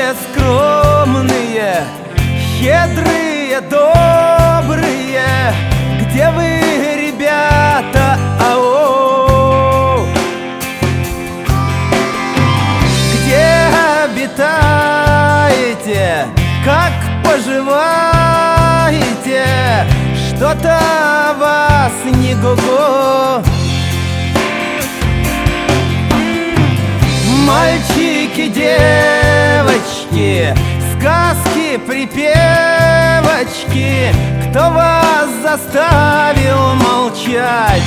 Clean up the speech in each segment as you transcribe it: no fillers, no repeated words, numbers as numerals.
Более скромные, щедрые, добрые, где вы, ребята, ау? Где обитаете, как поживаете? Что-то вас не го-го. Мальчики, девочки, сказки, припевочки, кто вас заставил молчать?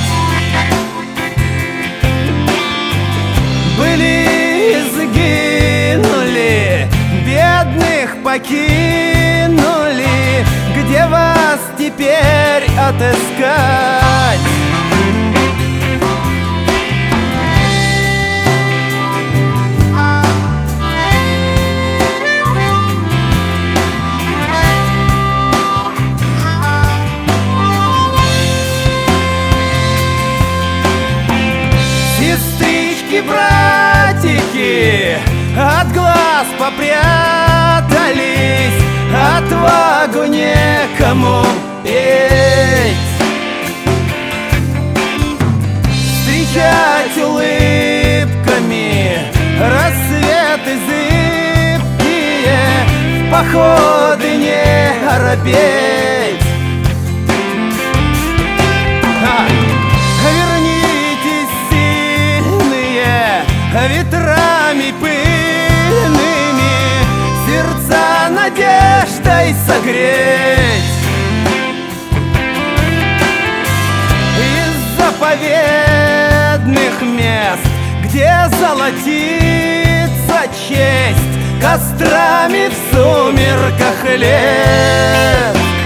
Были, сгинули, бедных покинули, где вас теперь отыскать? Сестрички, братики, от глаз попрятались, отвагу некому петь. Встречать улыбками рассветы зыбкие, в походы не оробеть. Ветрами пыльными сердца надеждой согреть. Из заповедных мест, где золотится честь, кострами в сумерках лет.